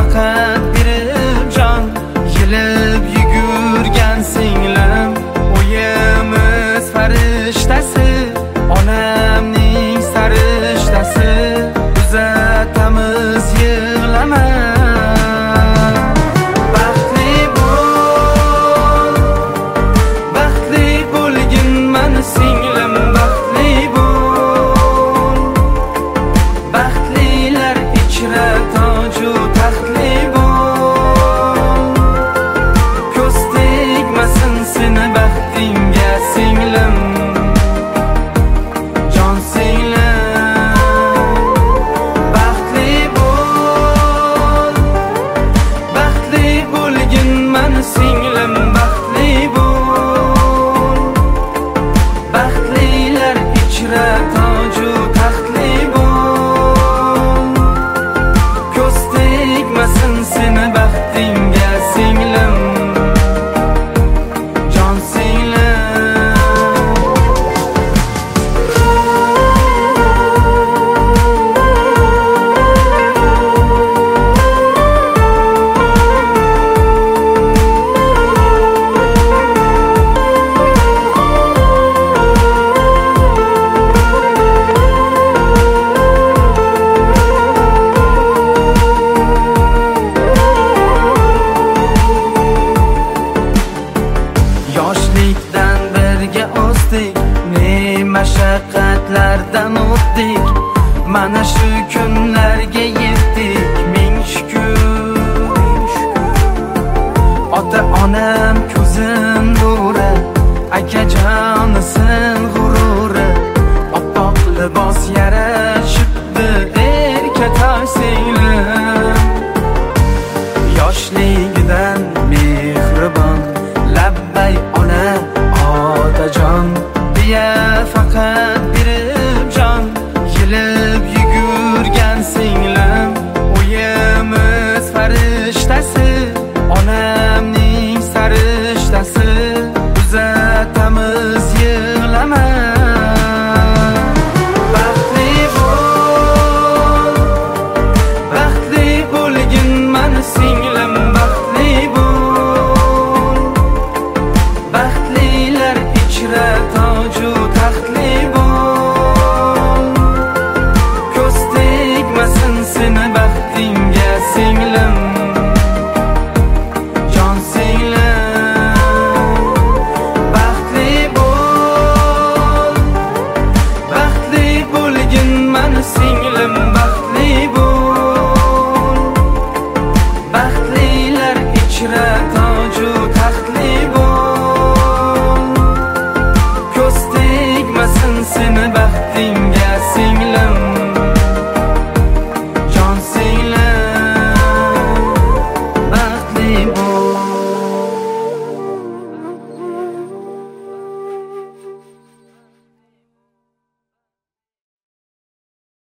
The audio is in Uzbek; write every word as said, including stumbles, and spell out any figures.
faqat bir jon yilib yugurgan singlim o'yimiz farishtasi onamning sarishtasi uzatamiz yig'lama baxtli bo'l baxtli bo'lgin mani singlim baxtli bo'l baxtlilar ichra toju taxtli bo'l ko'z tegmasin seni baxtingga singlim jon singlim baxtli bo'l baxtli bo'lgin mani singlim baxtli bo'l baxtlilar ichra toju taxtli bo'l ko'z tegmasin seni baxtingga singlim jon singlim yoshlikdan birga o'sdik ne mashaqqatlardan o'tdik mana shu kunlarga yetdik ming shukr ota onam ko'zim nuri akajonisin g'ururi oppoq libos yarashibdi erkatoy singlim yoshligidan mehribon labbay ona otajon deya faqat bir jon yilib yugurgan singlim o'yimiz farishtasi onamning sarishtasi uzatamiz yig'lama baxtli bo'l baxtli bo'lgin mani singlim baxtli bo'l baxtlilar ichra toju taxtli bo'l ko'z tegmasin seni baxtingga singlim jon singlim baxtli bo'l baxtli bo'lgin mani singlim baxtli bo'l baxtlilar ichra